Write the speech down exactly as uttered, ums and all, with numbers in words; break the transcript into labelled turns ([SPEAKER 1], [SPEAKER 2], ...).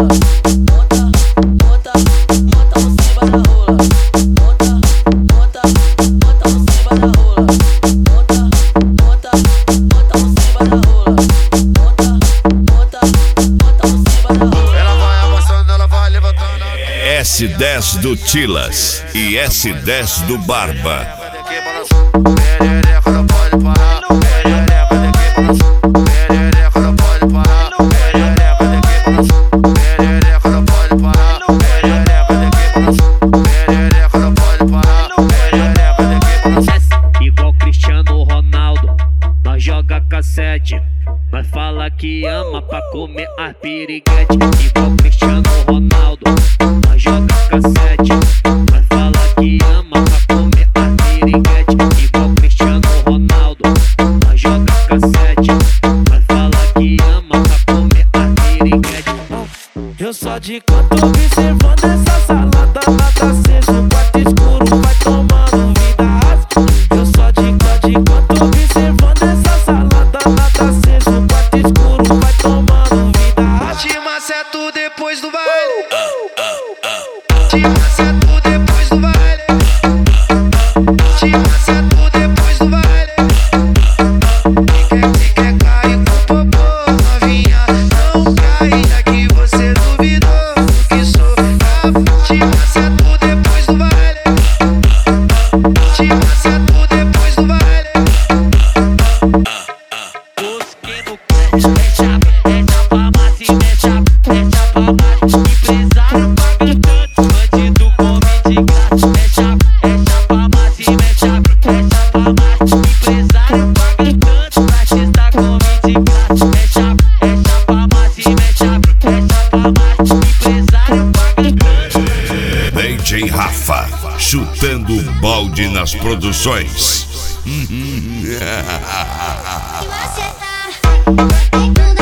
[SPEAKER 1] S dez do Tilas e S dez do Barba.
[SPEAKER 2] Igual Cristiano Ronaldo, nós joga cassete, nós fala que ama pra comer as piriguete. Igual Cristiano Ronaldo, nós joga cassete, nós fala que ama pra comer as piriguete. Igual Cristiano Ronaldo, nós joga cassete, nós fala que ama pra comer as piriguete.
[SPEAKER 3] Eu só de canto observando essa salada, nada acesa, o quarto escuro vai tomando vida rasa. Eu só de canto, de canto observando essa salada, nada acesa, o quarto escuro vai tomando vida rasa.
[SPEAKER 4] Te maceto depois do baile, te maceto depois do baile, te maceto depois do baile. Quem quer, quer cair com popô, novinha, não cai, já que você duvidou que sou bravo. Te maceto depois do baile, te maceto depois do baile.
[SPEAKER 2] Os que no canto, mexe a, mexe a palma, se mexe a, mexe a palma. Empresário paga tanto, bandido come de graça. Mexe a, mexe a palma, se mexe a, mexe a palma. Empresário paga tanto, artista come de graça. Mexe a, mexe a palma, se mexe a, mexe a palma. Empresário paga tanto.
[SPEAKER 1] D J Rafa, chutando o balde nas produções.
[SPEAKER 5] Você tá